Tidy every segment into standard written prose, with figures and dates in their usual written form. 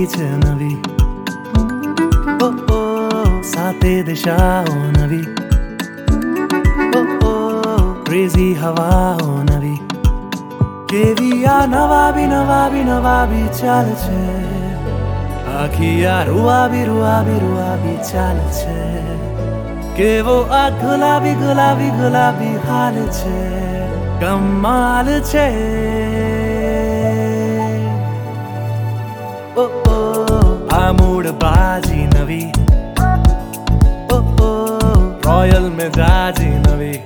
છે નવી, ઓ ઓ સાતે દિશાઓ નવી, ઓ ઓ ક્રેઝી હવાઓ નવી, કેવી આ નવાબી ચાલ છે, આખી આ રૂઆબી ચાલ છે, કેવો આ ગુલાબી હાલ છે, કમાલ છે. ઓ ઓ આ મૂડ બાજી નવી, ઓ ઓ રોયલ મિજાજી નવી,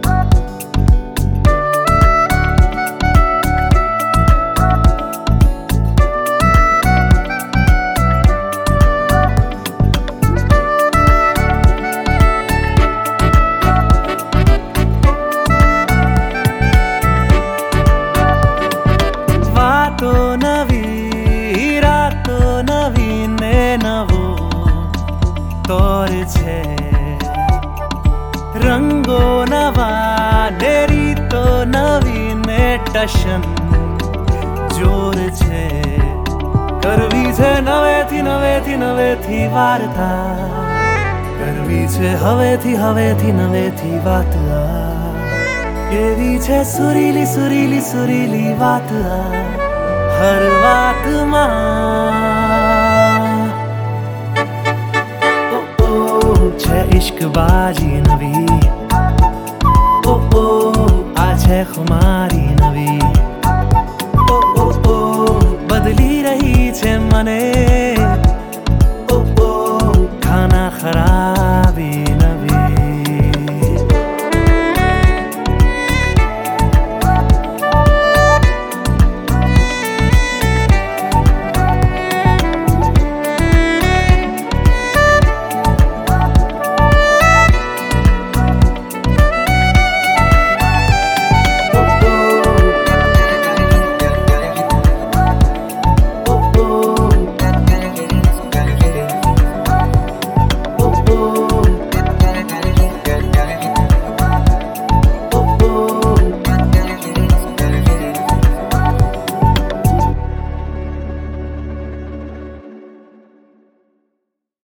વાતો નવી રાતો નવી ને નવો તોર છે, રંગો નવા ને રીતો નવી ને ટશન જોર છે, કરવી છે નવેથી વાર્તા, કરવી છે હવેથી નવેથી વાત, કેવી છે સુરીલી વાત હર વાતમાં. ઓ ઓ છે ઇશ્ક બાજી નવી, ઓ ઓ આ છે ખુમારી નવી,